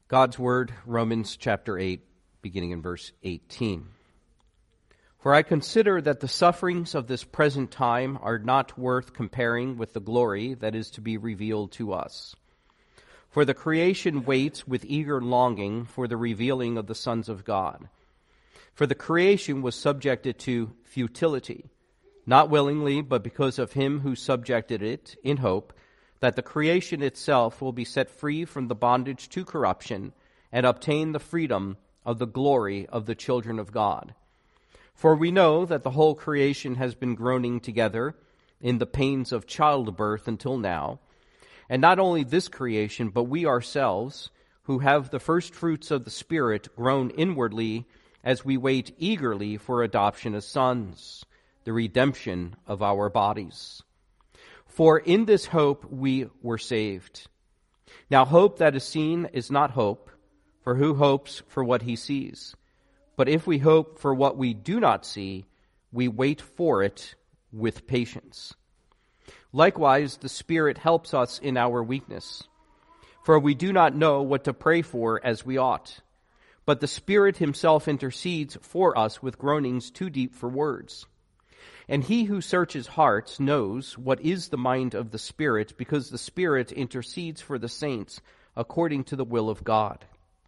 God's Word, Romans chapter 8, beginning in verse 18. For I consider that the sufferings of this present time are not worth comparing with the glory that is to be revealed to us. For the creation waits with eager longing for the revealing of the sons of God. For the creation was subjected to futility, not willingly, but because of him who subjected it, in hope that the creation itself will be set free from the bondage to corruption and obtain the freedom of the glory of the children of God. For we know that the whole creation has been groaning together in the pains of childbirth until now. And not only this creation, but we ourselves, who have the first fruits of the Spirit, groan inwardly as we wait eagerly for adoption as sons, the redemption of our bodies. For in this hope we were saved. Now hope that is seen is not hope, for who hopes for what he sees? But if we hope for what we do not see, we wait for it with patience. Likewise, the Spirit helps us in our weakness. For we do not know what to pray for as we ought. But the Spirit himself intercedes for us with groanings too deep for words. And he who searches hearts knows what is the mind of the Spirit, because the Spirit intercedes for the saints according to the will of God.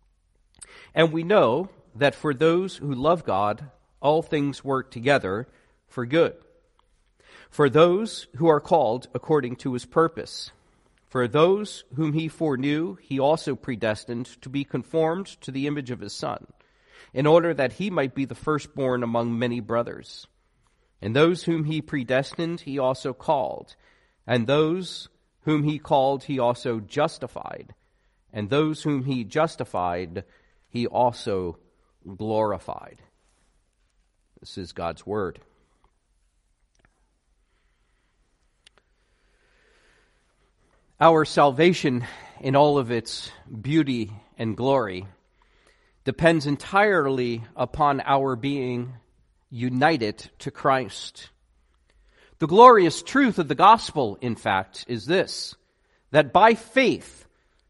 And we know that for those who love God, all things work together for good. For those who are called according to his purpose. For those whom he foreknew, he also predestined to be conformed to the image of his Son, in order that he might be the firstborn among many brothers. And those whom he predestined, he also called. And those whom he called, he also justified. And those whom he justified, he also glorified. This is God's Word. Our salvation in all of its beauty and glory depends entirely upon our being united to Christ. The glorious truth of the gospel, in fact, is this, that by faith,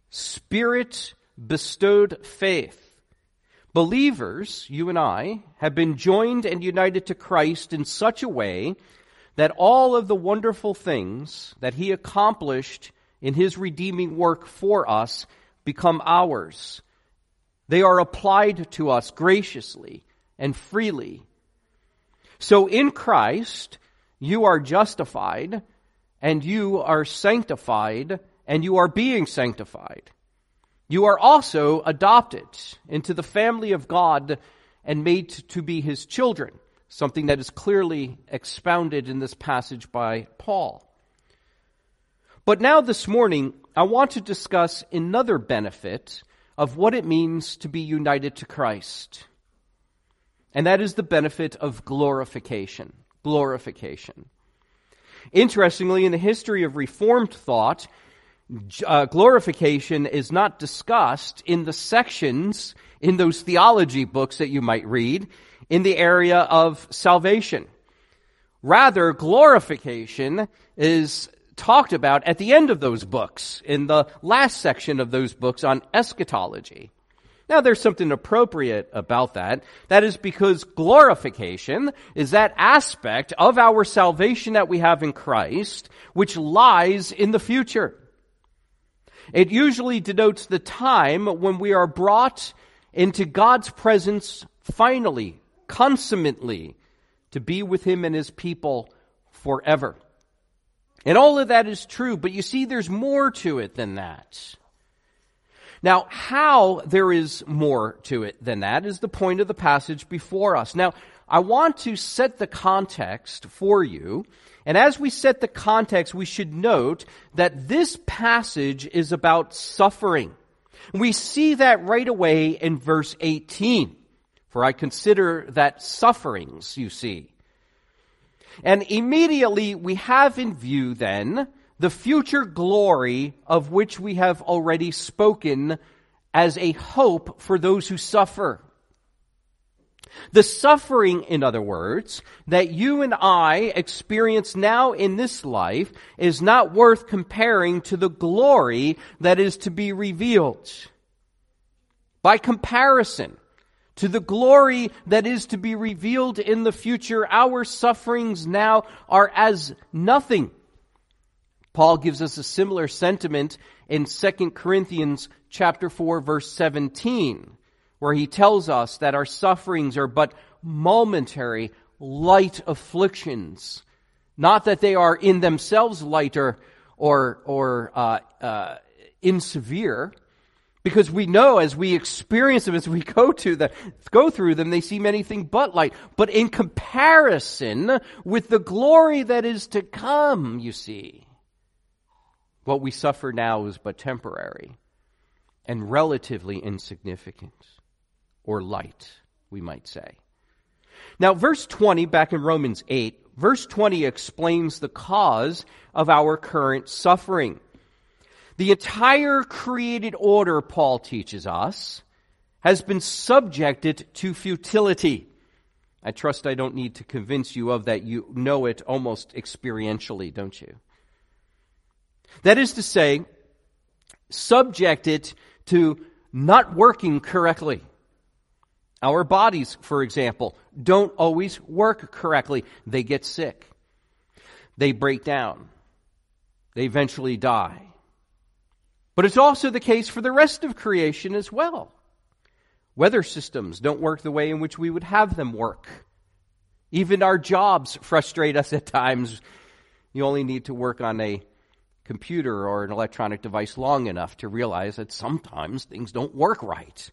Spirit-bestowed faith, believers, you and I, have been joined and united to Christ in such a way that all of the wonderful things that he accomplished in his redeeming work for us become ours. They are applied to us graciously and freely. So in Christ, you are justified, and you are sanctified, and you are being sanctified. You are also adopted into the family of God and made to be his children, something that is clearly expounded in this passage by Paul. But now this morning, I want to discuss another benefit of what it means to be united to Christ. And that is the benefit of glorification. Glorification. Interestingly, in the history of Reformed thought, glorification is not discussed in the sections in those theology books that you might read in the area of salvation. Rather, glorification is talked about at the end of those books, in the last section of those books on eschatology. Now, there's something appropriate about that. That is because glorification is that aspect of our salvation that we have in Christ, which lies in the future. It usually denotes the time when we are brought into God's presence finally, consummately, to be with him and his people forever. And all of that is true, but you see, there's more to it than that. Now, how there is more to it than that is the point of the passage before us. Now, I want to set the context for you, and as we set the context, we should note that this passage is about suffering. We see that right away in verse 18. For I consider that sufferings, you see. And immediately we have in view then the future glory of which we have already spoken as a hope for those who suffer. The suffering, in other words, that you and I experience now in this life is not worth comparing to the glory that is to be revealed. By comparison to the glory that is to be revealed in the future, our sufferings now are as nothing. Paul gives us a similar sentiment in 2 Corinthians chapter 4, verse 17, where he tells us that our sufferings are but momentary, light afflictions. Not that they are in themselves light or insevere, because we know as we experience them, as we go through them, they seem anything but light. But in comparison with the glory that is to come, you see, what we suffer now is but temporary and relatively insignificant, or light, we might say. Now, verse 20, back in Romans 8, verse 20 explains the cause of our current suffering. The entire created order, Paul teaches us, has been subjected to futility. I trust I don't need to convince you of that. You know it almost experientially, don't you? That is to say, subjected to not working correctly. Our bodies, for example, don't always work correctly. They get sick. They break down. They eventually die. But it's also the case for the rest of creation as well. Weather systems don't work the way in which we would have them work. Even our jobs frustrate us at times. You only need to work on a computer or an electronic device long enough to realize that sometimes things don't work right.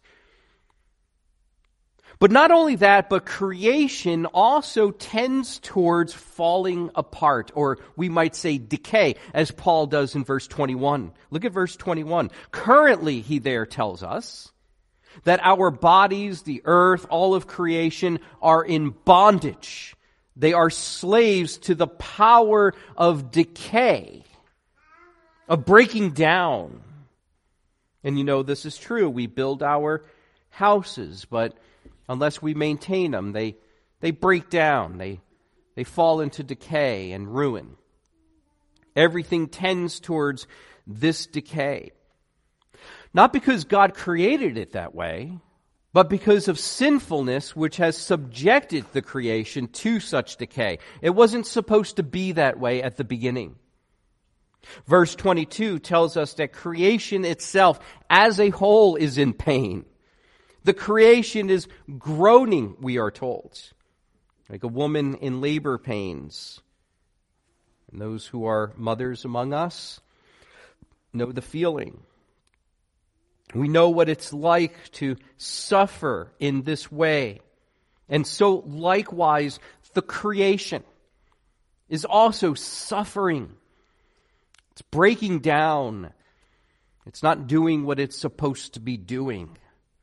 But not only that, but creation also tends towards falling apart, or we might say decay, as Paul does in verse 21. Look at verse 21. Currently, he there tells us that our bodies, the earth, all of creation are in bondage. They are slaves to the power of decay, of breaking down. And you know this is true. We build our houses, but unless we maintain them, they break down. They fall into decay and ruin. Everything tends towards this decay. Not because God created it that way, but because of sinfulness which has subjected the creation to such decay. It wasn't supposed to be that way at the beginning. Verse 22 tells us that creation itself as a whole is in pain. The creation is groaning, we are told, like a woman in labor pains. And those who are mothers among us know the feeling. We know what it's like to suffer in this way. And so likewise, the creation is also suffering. It's breaking down. It's not doing what it's supposed to be doing.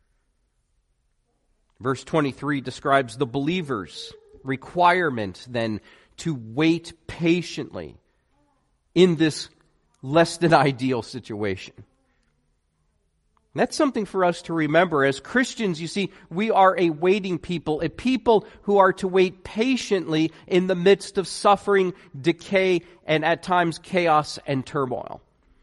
Verse 23 describes the believer's requirement then to wait patiently in this less than ideal situation. And that's something for us to remember. As Christians, you see, we are a waiting people, a people who are to wait patiently in the midst of suffering, decay, and at times chaos and turmoil.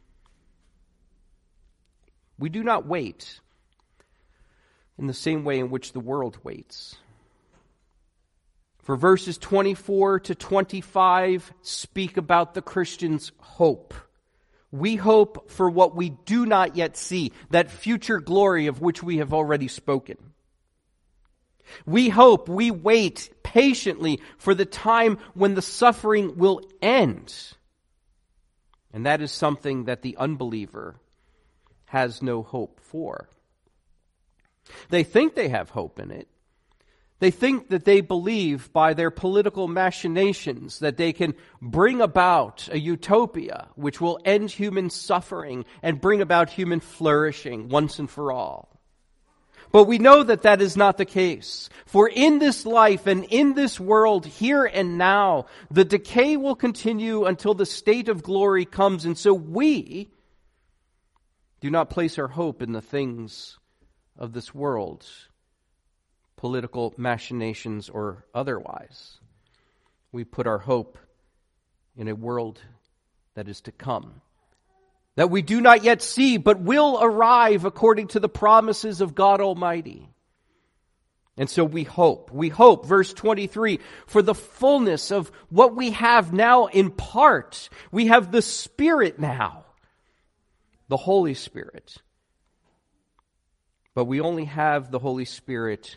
We do not wait in the same way in which the world waits. For verses 24 to 25 speak about the Christian's hope. We hope for what we do not yet see, that future glory of which we have already spoken. We hope, we wait patiently for the time when the suffering will end. And that is something that the unbeliever has no hope for. They think they have hope in it. They think that they believe by their political machinations that they can bring about a utopia which will end human suffering and bring about human flourishing once and for all. But we know that that is not the case. For in this life and in this world, here and now, the decay will continue until the state of glory comes. And so we do not place our hope in the things of this world, political machinations or otherwise. We put our hope in a world that is to come, that we do not yet see, but will arrive according to the promises of God Almighty. And so we hope, verse 23, for the fullness of what we have now in part. We have the Spirit now, the Holy Spirit. But we only have the Holy Spirit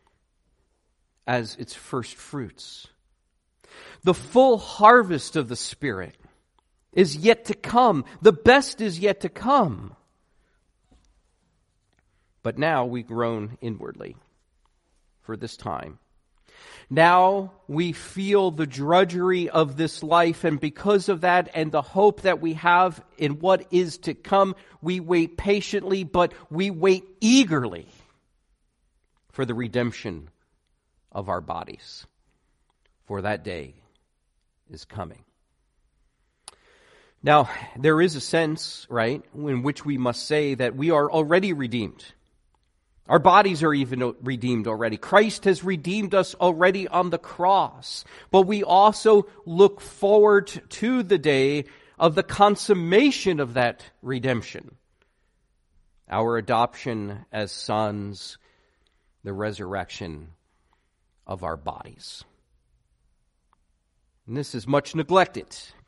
as its first fruits. The full harvest of the Spirit is yet to come. The best is yet to come. But now we groan inwardly for this time. Now we feel the drudgery of this life, and because of that and the hope that we have in what is to come, we wait patiently, but we wait eagerly for the redemption of our bodies. For that day is coming. Now, there is a sense, right, in which we must say that we are already redeemed. Our bodies are even redeemed already. Christ has redeemed us already on the cross. But we also look forward to the day of the consummation of that redemption. Our adoption as sons, the resurrection of our bodies. And this is much neglected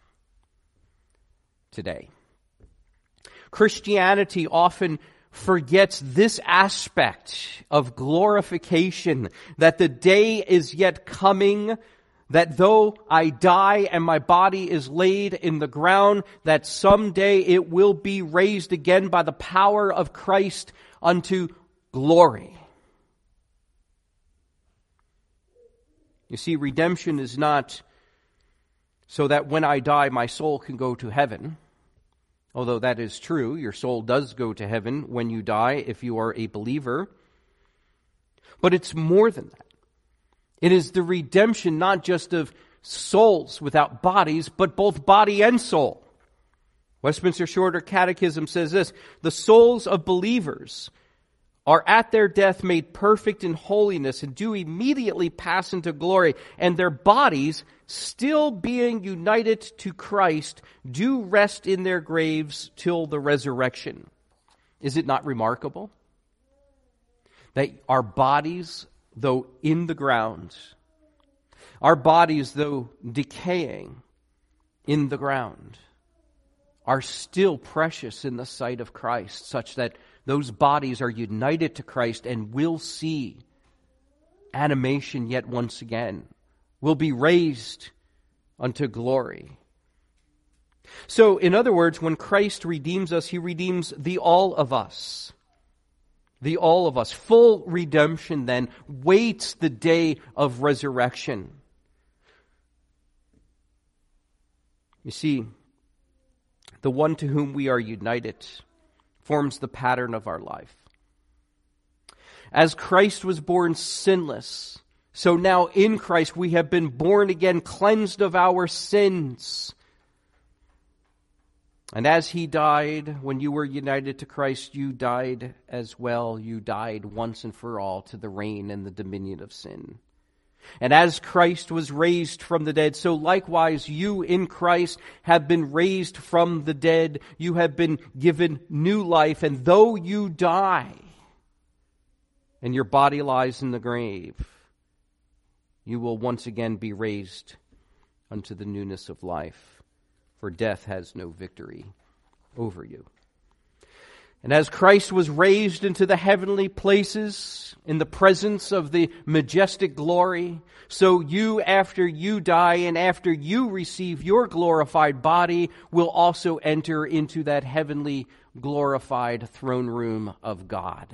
today. Christianity often forgets this aspect of glorification, that the day is yet coming, that though I die and my body is laid in the ground, that someday it will be raised again by the power of Christ unto glory. You see, redemption is not so that when I die my soul can go to heaven. Although that is true, your soul does go to heaven when you die if you are a believer. But it's more than that. It is the redemption not just of souls without bodies, but both body and soul. Westminster Shorter Catechism says this: the souls of believers are at their death made perfect in holiness and do immediately pass into glory, and their bodies, still being united to Christ, do rest in their graves till the resurrection. Is it not remarkable that our bodies, though in the ground, our bodies, though decaying in the ground, are still precious in the sight of Christ, such that those bodies are united to Christ and will see animation yet once again, will be raised unto glory. So, in other words, when Christ redeems us, He redeems the all of us. The all of us. Full redemption then waits the day of resurrection. You see, the one to whom we are united forms the pattern of our life. As Christ was born sinless, so now in Christ we have been born again, cleansed of our sins. And as He died, when you were united to Christ, you died as well. You died once and for all to the reign and the dominion of sin. And as Christ was raised from the dead, so likewise you in Christ have been raised from the dead. You have been given new life. And though you die and your body lies in the grave, you will once again be raised unto the newness of life. For death has no victory over you. And as Christ was raised into the heavenly places in the presence of the majestic glory, so you, after you die and after you receive your glorified body, will also enter into that heavenly glorified throne room of God.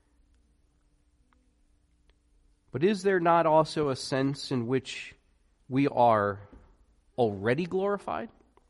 But is there not also a sense in which we are already glorified?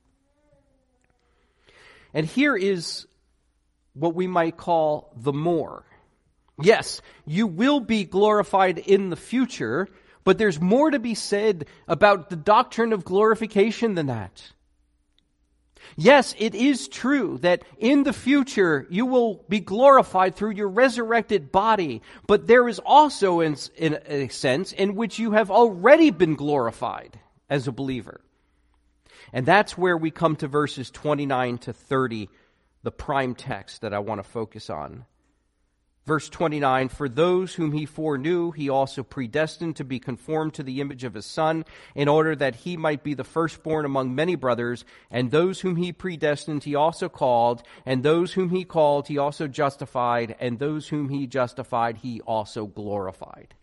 And here is what we might call the more. Yes, you will be glorified in the future, but there's more to be said about the doctrine of glorification than that. Yes, it is true that in the future you will be glorified through your resurrected body, but there is also in a sense in which you have already been glorified as a believer. And that's where we come to verses 29 to 30 the prime text that I want to focus on. Verse 29, for those whom he foreknew, he also predestined to be conformed to the image of his Son, in order that he might be the firstborn among many brothers. And those whom he predestined, he also called. And those whom he called, he also justified. And those whom he justified, he also glorified.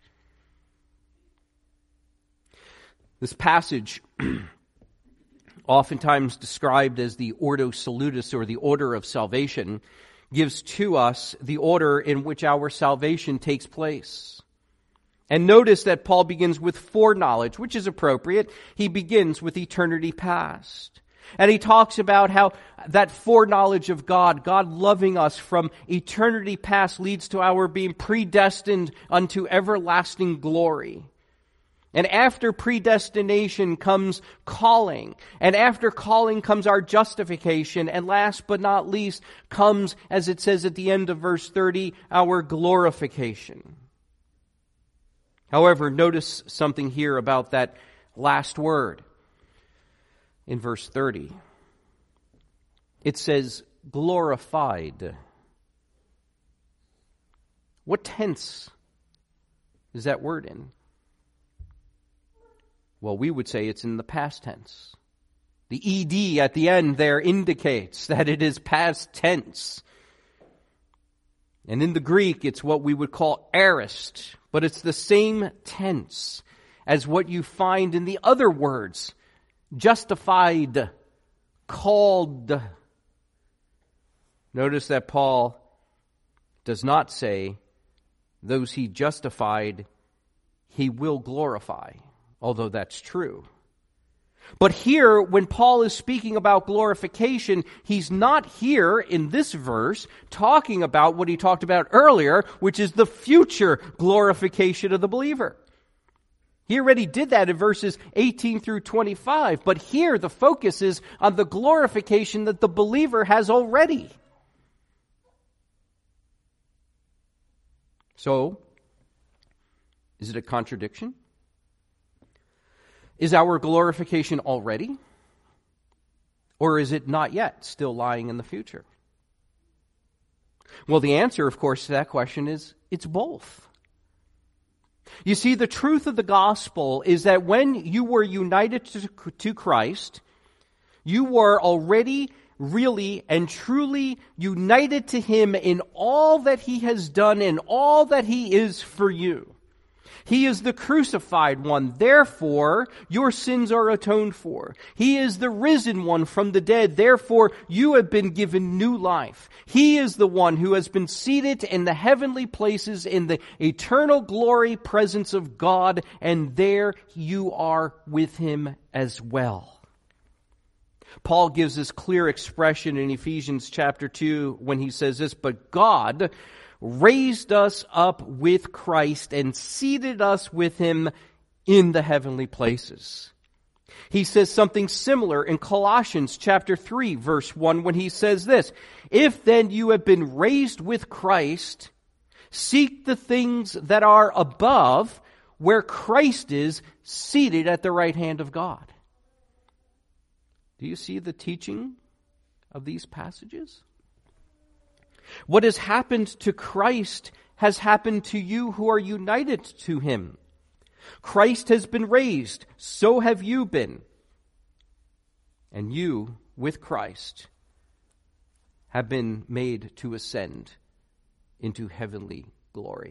This passage, oftentimes described as the Ordo Salutis, or the order of salvation, gives to us the order in which our salvation takes place. And notice that Paul begins with foreknowledge, which is appropriate. He begins with eternity past. And he talks about how that foreknowledge of God, God loving us from eternity past, leads to our being predestined unto everlasting glory. And after predestination comes calling. And after calling comes our justification. And last but not least comes, as it says at the end of verse 30, our glorification. However, notice something here about that last word in verse 30. It says glorified. What tense is that word in? Well, we would say it's in the past tense. The ed at the end there indicates that it is past tense. And in the Greek, it's what we would call aorist, but it's the same tense as what you find in the other words. Justified, called. Notice that Paul does not say, those he justified, he will glorify. Although that's true. But here, when Paul is speaking about glorification, he's not here in this verse talking about what he talked about earlier, which is the future glorification of the believer. He already did that in verses 18 through 25, but here the focus is on the glorification that the believer has already. So, is it a contradiction? Is our glorification already? Or is it not yet, still lying in the future? Well, the answer, of course, to that question is it's both. You see, the truth of the gospel is that when you were united to Christ, you were already really and truly united to Him in all that He has done and all that He is for you. He is the crucified one. Therefore, your sins are atoned for. He is the risen one from the dead. Therefore, you have been given new life. He is the one who has been seated in the heavenly places in the eternal glory presence of God, and there you are with Him as well. Paul gives this clear expression in Ephesians chapter 2 when he says this, but God raised us up with Christ and seated us with Him in the heavenly places. He says something similar in Colossians chapter 3 verse 1 when he says this, if then you have been raised with Christ, seek the things that are above where Christ is seated at the right hand of God. Do you see the teaching of these passages? What has happened to Christ has happened to you who are united to Him. Christ has been raised, so have you been. And you, with Christ, have been made to ascend into heavenly glory.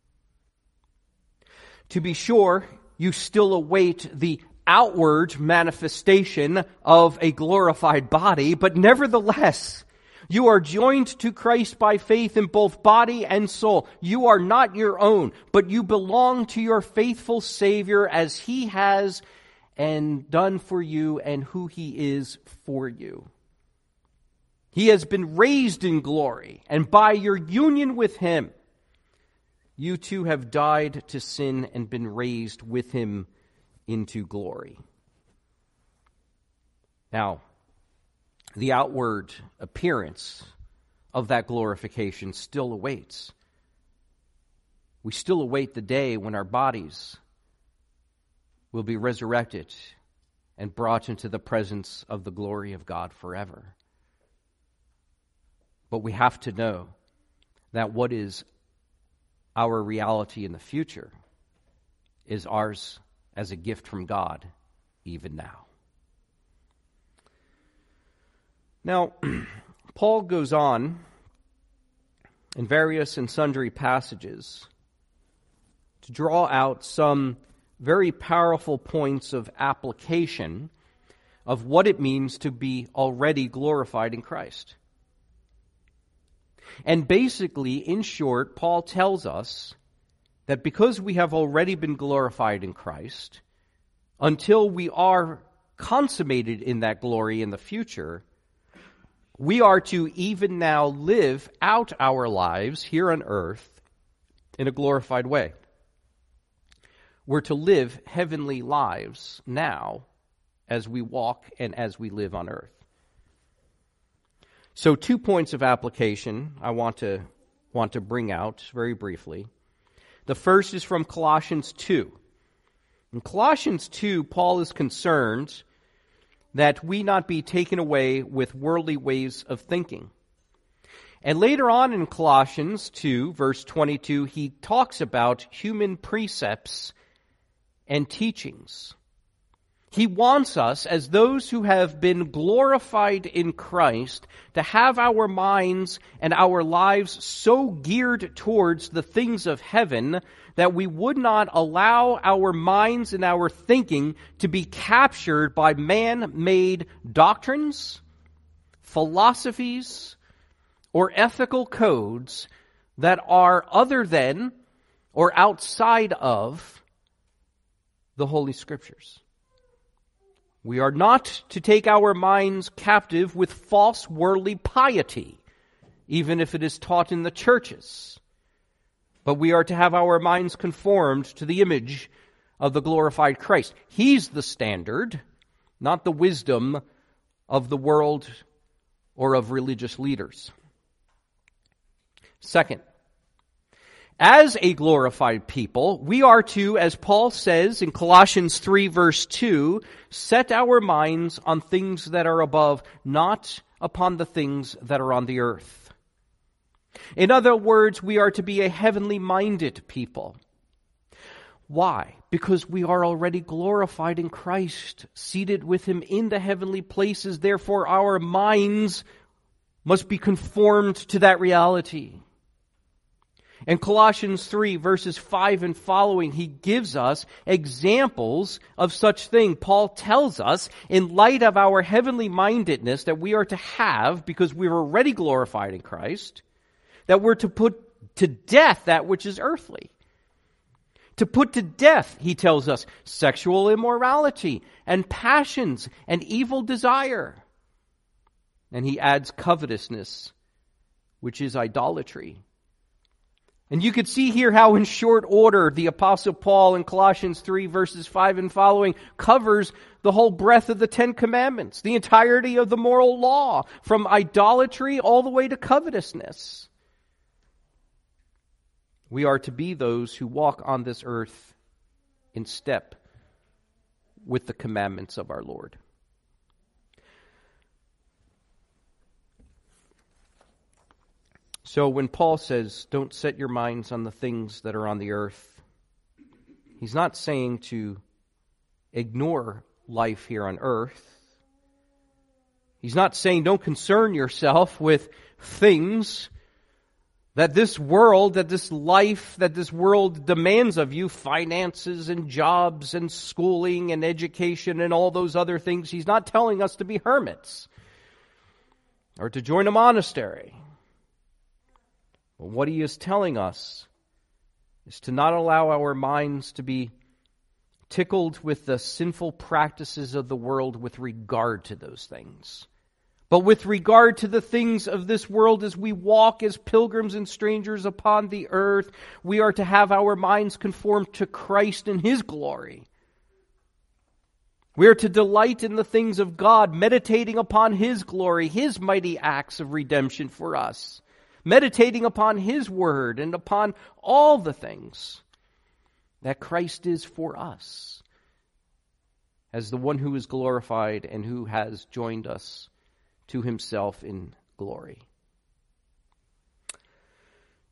To be sure, you still await the outward manifestation of a glorified body, but nevertheless, you are joined to Christ by faith in both body and soul. You are not your own, but you belong to your faithful Savior as He has and done for you and who He is for you. He has been raised in glory, and by your union with Him, you too have died to sin and been raised with Him into glory. Now, the outward appearance of that glorification still awaits. We still await the day when our bodies will be resurrected and brought into the presence of the glory of God forever. But we have to know that what is our reality in the future is ours as a gift from God, even now. Now, Paul goes on in various and sundry passages to draw out some very powerful points of application of what it means to be already glorified in Christ. And basically, in short, Paul tells us that because we have already been glorified in Christ, until we are consummated in that glory in the future, we are to even now live out our lives here on earth in a glorified way. We're to live heavenly lives now as we walk and as we live on earth. So 2 points of application I want to bring out very briefly. The first is from Colossians 2. In Colossians 2, Paul is concerned that we not be taken away with worldly ways of thinking. And later on in Colossians 2, verse 22, he talks about human precepts and teachings. He wants us, as those who have been glorified in Christ, to have our minds and our lives so geared towards the things of heaven that we would not allow our minds and our thinking to be captured by man-made doctrines, philosophies, or ethical codes that are other than or outside of the Holy Scriptures. We are not to take our minds captive with false worldly piety, even if it is taught in the churches. But we are to have our minds conformed to the image of the glorified Christ. He's the standard, not the wisdom of the world or of religious leaders. Second, as a glorified people, we are to, as Paul says in Colossians 3 verse 2, set our minds on things that are above, not upon the things that are on the earth. In other words, we are to be a heavenly minded people. Why? Because we are already glorified in Christ, seated with Him in the heavenly places. Therefore, our minds must be conformed to that reality. In Colossians 3, verses 5 and following, he gives us examples of such thing. Paul tells us, in light of our heavenly mindedness that we are to have, because we are already glorified in Christ, that we're to put to death that which is earthly. To put to death, he tells us, sexual immorality and passions and evil desire. And he adds covetousness, which is idolatry. And you could see here how in short order the Apostle Paul in Colossians 3 verses 5 and following covers the whole breadth of the Ten Commandments, the entirety of the moral law, from idolatry all the way to covetousness. We are to be those who walk on this earth in step with the commandments of our Lord. So when Paul says, don't set your minds on the things that are on the earth, he's not saying to ignore life here on earth. He's not saying don't concern yourself with things that this world, that this life, that this world demands of you, finances and jobs and schooling and education and all those other things. He's not telling us to be hermits or to join a monastery. But what he is telling us is to not allow our minds to be tickled with the sinful practices of the world with regard to those things. But with regard to the things of this world, as we walk as pilgrims and strangers upon the earth, we are to have our minds conformed to Christ and His glory. We are to delight in the things of God, meditating upon His glory, His mighty acts of redemption for us, meditating upon His word and upon all the things that Christ is for us, as the one who is glorified and who has joined us to Himself in glory.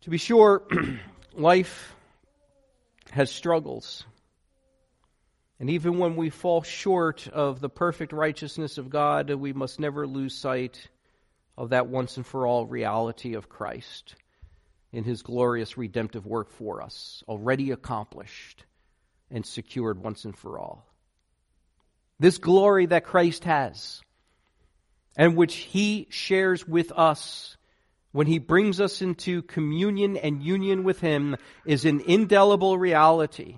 To be sure, life has struggles. And even when we fall short of the perfect righteousness of God, we must never lose sight of that once and for all reality of Christ in his glorious redemptive work for us, already accomplished and secured once and for all. This glory that Christ has, and which he shares with us when he brings us into communion and union with him, is an indelible reality.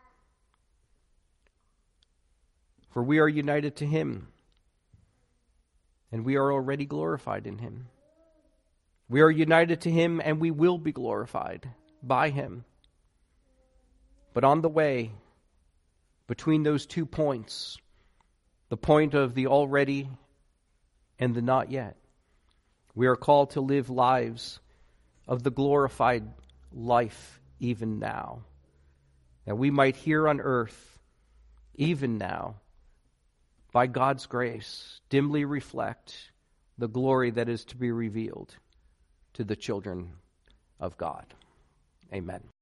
For we are united to him, and we are already glorified in him. We are united to him, and we will be glorified by him. But on the way, between those 2 points, the point of the already and the not yet, we are called to live lives of the glorified life even now, that we might here on earth, even now, by God's grace, dimly reflect the glory that is to be revealed to the children of God. Amen.